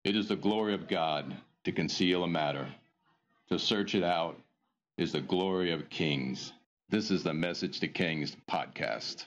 It is the glory of God to conceal a matter. To search it out is the glory of kings. This is the Message to Kings podcast.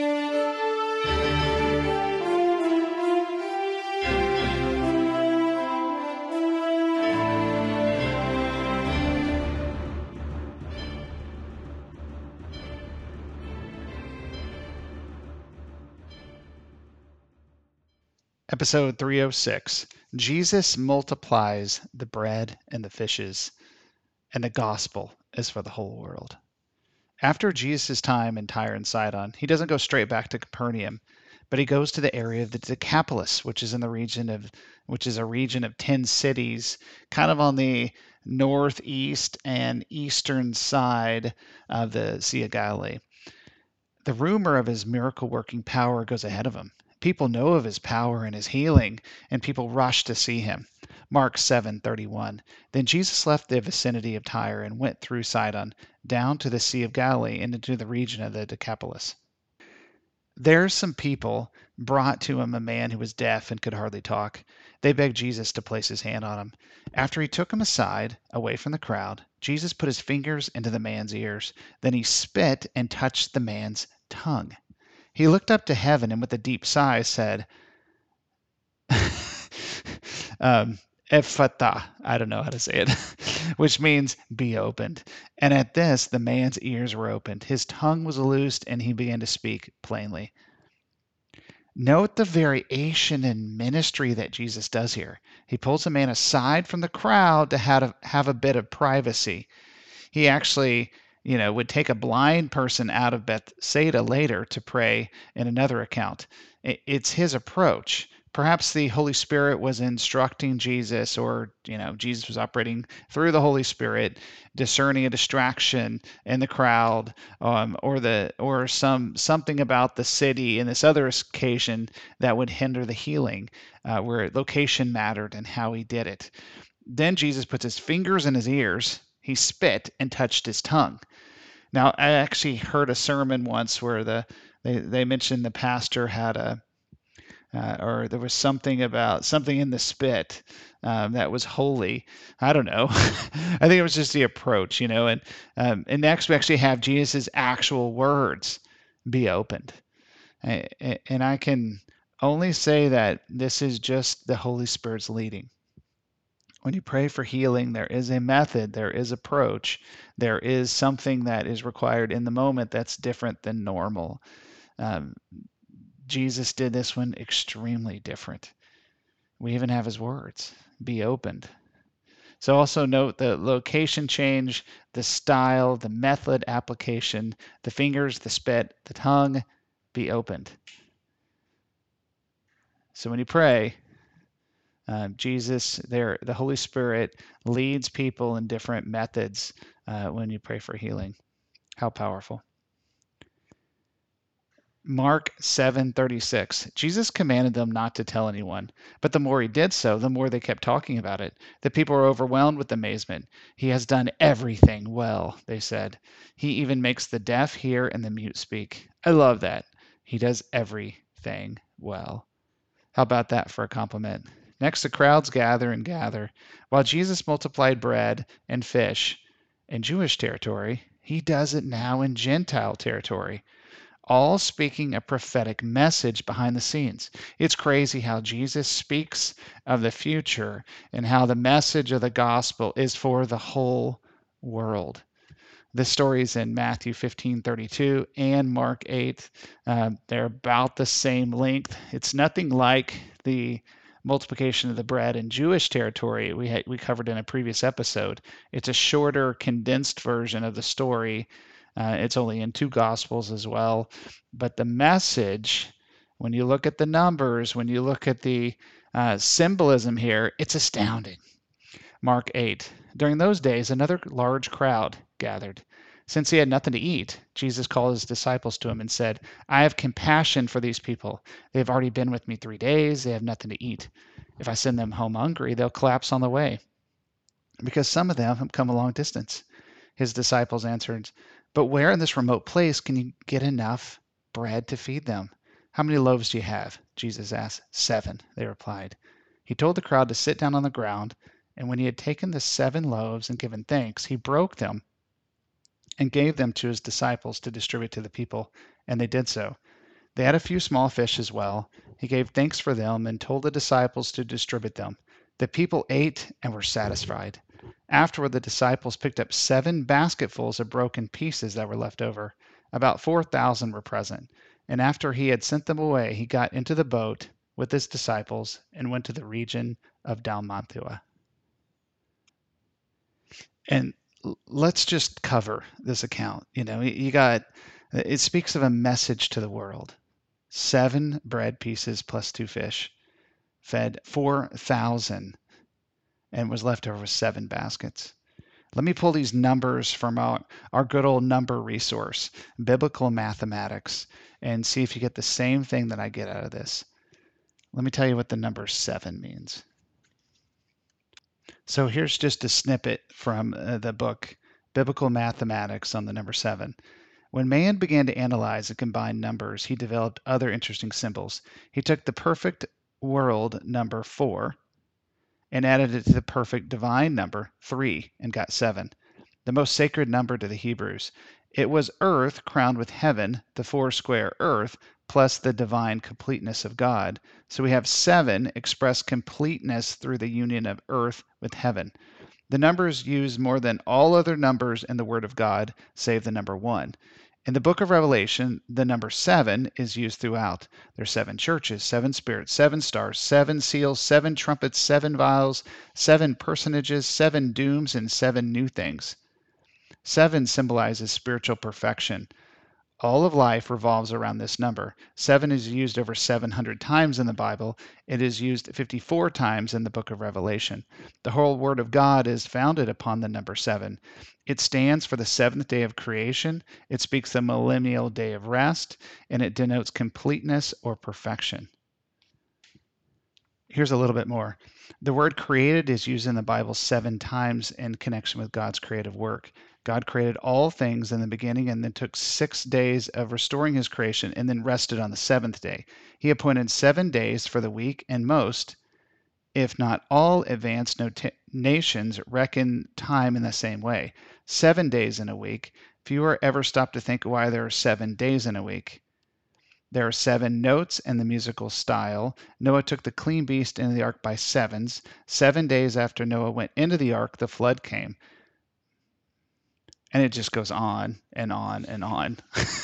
Episode 306. Jesus multiplies the bread and the fishes, and the gospel is for the whole world. After Jesus' time in Tyre and Sidon, he doesn't go straight back to Capernaum, but he goes to the area of the Decapolis, which is a region of 10 cities, kind of on the northeast and eastern side of the Sea of Galilee. The rumor of his miracle working power goes ahead of him. People know of his power and his healing, and people rush to see him. Mark 7:31. Then Jesus left the vicinity of Tyre and went through Sidon, down to the Sea of Galilee and into the region of the Decapolis. There's some people brought to him a man who was deaf and could hardly talk. They begged Jesus to place his hand on him. After he took him aside, away from the crowd, Jesus put his fingers into the man's ears. Then he spit and touched the man's tongue. He looked up to heaven and with a deep sigh said, Ephphatha, I don't know how to say it, which means be opened. And at this, the man's ears were opened. His tongue was loosed and he began to speak plainly. Note the variation in ministry that Jesus does here. He pulls a man aside from the crowd to have a bit of privacy. He actually, would take a blind person out of Bethsaida later to pray in another account. It's his approach. Perhaps the Holy Spirit was instructing Jesus, or Jesus was operating through the Holy Spirit, discerning a distraction in the crowd, or something about the city in this other occasion that would hinder the healing, where location mattered and how he did it. Then Jesus puts his fingers in his ears. He spit and touched his tongue. Now, I actually heard a sermon once where they mentioned the pastor had or there was something in the spit that was holy. I don't know. I think it was just the approach, and next we actually have Jesus' actual words be opened. And I can only say that this is just the Holy Spirit's leading. When you pray for healing, there is a method, there is approach, there is something that is required in the moment that's different than normal. Jesus did this one extremely different. We even have his words, be opened. So also note the location change, the style, the method application, the fingers, the spit, the tongue, be opened. So when you pray, Jesus, the Holy Spirit leads people in different methods when you pray for healing. How powerful. Mark 7:36. Jesus commanded them not to tell anyone, but the more he did so, the more they kept talking about it. The people were overwhelmed with amazement. He has done everything well, they said. He even makes the deaf hear and the mute speak. I love that. He does everything well. How about that for a compliment? Next, the crowds gather and gather. While Jesus multiplied bread and fish in Jewish territory, he does it now in Gentile territory, all speaking a prophetic message behind the scenes. It's crazy how Jesus speaks of the future and how the message of the gospel is for the whole world. This story is in Matthew 15:32 and Mark 8. They're about the same length. It's nothing like the multiplication of the bread in Jewish territory we covered in a previous episode. It's a shorter, condensed version of the story. It's only in 2 Gospels as well. But the message, when you look at the numbers, when you look at the symbolism here, it's astounding. Mark 8. During those days, another large crowd gathered. Since he had nothing to eat, Jesus called his disciples to him and said, I have compassion for these people. They have already been with me 3 days. They have nothing to eat. If I send them home hungry, they'll collapse on the way, because some of them have come a long distance. His disciples answered, but where in this remote place can you get enough bread to feed them? How many loaves do you have? Jesus asked. 7, they replied. He told the crowd to sit down on the ground, and when he had taken the 7 loaves and given thanks, he broke them and gave them to his disciples to distribute to the people, and they did so. They had a few small fish as well. He gave thanks for them and told the disciples to distribute them. The people ate and were satisfied. Afterward, the disciples picked up 7 basketfuls of broken pieces that were left over. About 4,000 were present. And after he had sent them away, he got into the boat with his disciples and went to the region of Dalmanutha. And let's just cover this account. It speaks of a message to the world. 7 bread pieces plus 2 fish fed 4,000 and was left over with 7 baskets. Let me pull these numbers from our good old number resource, Biblical Mathematics, and see if you get the same thing that I get out of this. Let me tell you what the number 7 means. So here's just a snippet from the book, Biblical Mathematics, on the number 7. When man began to analyze and combine numbers, he developed other interesting symbols. He took the perfect world number 4 and added it to the perfect divine number 3 and got 7, the most sacred number to the Hebrews. It was earth crowned with heaven, the 4 square earth, plus the divine completeness of God. So we have 7 express completeness through the union of earth with heaven. The numbers used more than all other numbers in the Word of God, save the number 1. In the book of Revelation, the number 7 is used throughout. There are 7 churches, 7 spirits, 7 stars, 7 seals, 7 trumpets, 7 vials, 7 personages, 7 dooms, and 7 new things. 7 symbolizes spiritual perfection. All of life revolves around this number. 7 is used over 700 times in the Bible. It is used 54 times in the book of Revelation. The whole Word of God is founded upon the number 7. It stands for the 7th day of creation. It speaks the millennial day of rest, and it denotes completeness or perfection. Here's a little bit more. The word created is used in the Bible 7 times in connection with God's creative work. God created all things in the beginning and then took 6 days of restoring his creation and then rested on the 7th day. He appointed 7 days for the week, and most, if not all, advanced nations reckon time in the same way. 7 days in a week. Few ever stop to think why there are 7 days in a week. There are 7 notes in the musical style. Noah took the clean beast into the ark by 7s. 7 days after Noah went into the ark, the flood came. And it just goes on and on and on.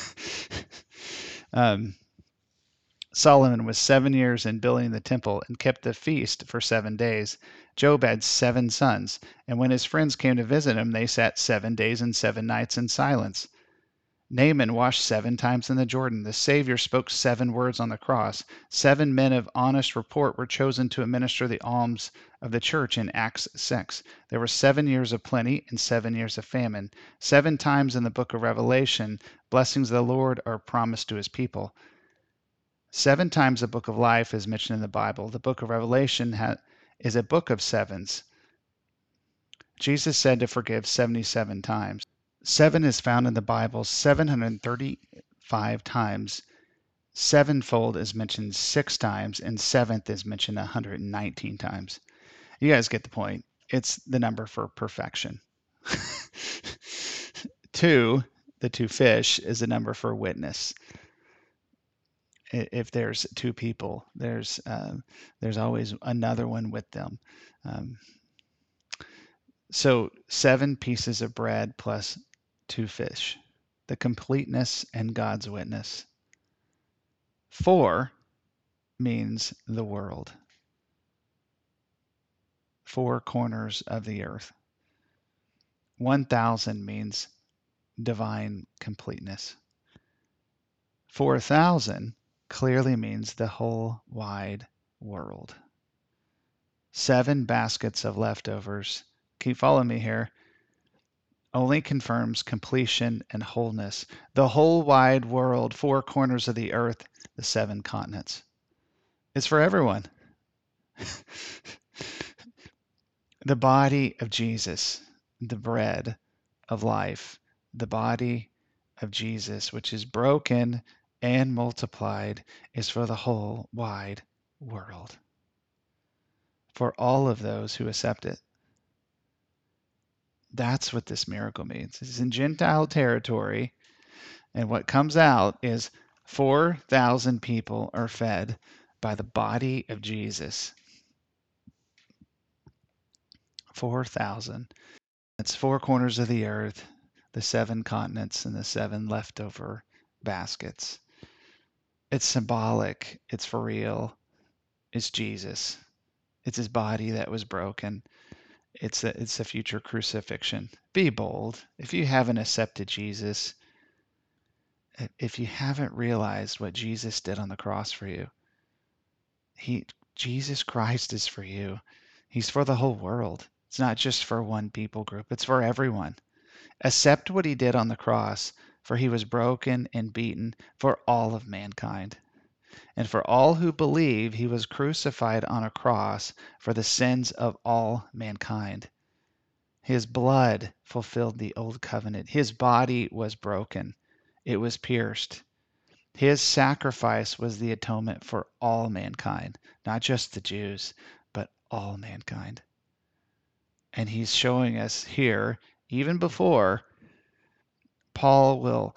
Solomon was 7 years in building the temple and kept the feast for 7 days. Job had 7 sons, and when his friends came to visit him, they sat 7 days and 7 nights in silence. Naaman washed 7 times in the Jordan. The Savior spoke 7 words on the cross. 7 men of honest report were chosen to administer the alms of the church in Acts 6. There were 7 years of plenty and 7 years of famine. 7 times in the book of Revelation, blessings of the Lord are promised to his people. 7 times the book of life is mentioned in the Bible. The book of Revelation is a book of 7s. Jesus said to forgive 77 times. 7 is found in the Bible 735 times. Sevenfold is mentioned 6 times, and 7th is mentioned 119 times. You guys get the point. It's the number for perfection. 2, the 2 fish, is the number for witness. If there's 2 people, there's always another one with them. So 7 pieces of bread plus 2 fish, the completeness and God's witness. 4 means the world. 4 corners of the earth. 1,000 means divine completeness. 4,000 clearly means the whole wide world. 7 baskets of leftovers. Keep following me here. Only confirms completion and wholeness. The whole wide world, 4 corners of the earth, the 7 continents. It's for everyone. The body of Jesus, the bread of life, the body of Jesus, which is broken and multiplied, is for the whole wide world. for all of those who accept it. That's what this miracle means. It's in Gentile territory, and what comes out is 4,000 people are fed by the body of Jesus. 4,000. It's four corners of the earth, the 7 continents, and the 7 leftover baskets. It's symbolic. It's for real. It's Jesus. It's his body that was broken. It's a future crucifixion. Be bold. If you haven't accepted Jesus, if you haven't realized what Jesus did on the cross for you, Jesus Christ is for you. He's for the whole world. It's not just for one people group. It's for everyone. Accept what he did on the cross, for he was broken and beaten for all of mankind. And for all who believe, he was crucified on a cross for the sins of all mankind. His blood fulfilled the old covenant. His body was broken. It was pierced. His sacrifice was the atonement for all mankind, not just the Jews, but all mankind. And he's showing us here, even before Paul will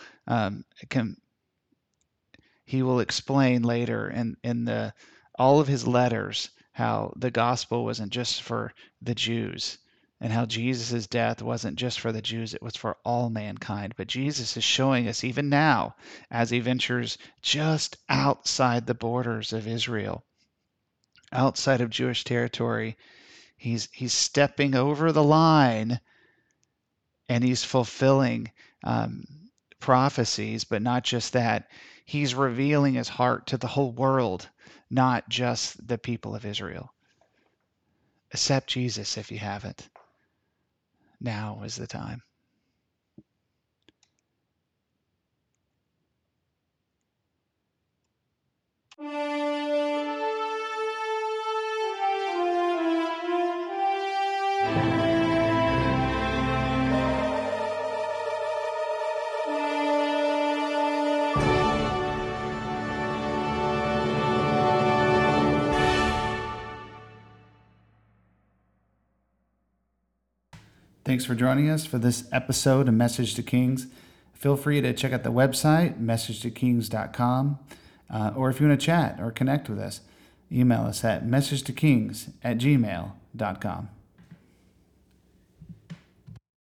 he will explain later in all of his letters how the gospel wasn't just for the Jews, and how Jesus' death wasn't just for the Jews, it was for all mankind. But Jesus is showing us even now, as he ventures just outside the borders of Israel, outside of Jewish territory, he's stepping over the line, and he's fulfilling prophecies. But not just that, he's revealing his heart to the whole world, not just the people of Israel. Accept Jesus if you haven't. Now is the time. Thanks for joining us for this episode of Message to Kings. Feel free to check out the website, messagetokings.com, or if you want to chat or connect with us, email us at messagetokings@gmail.com.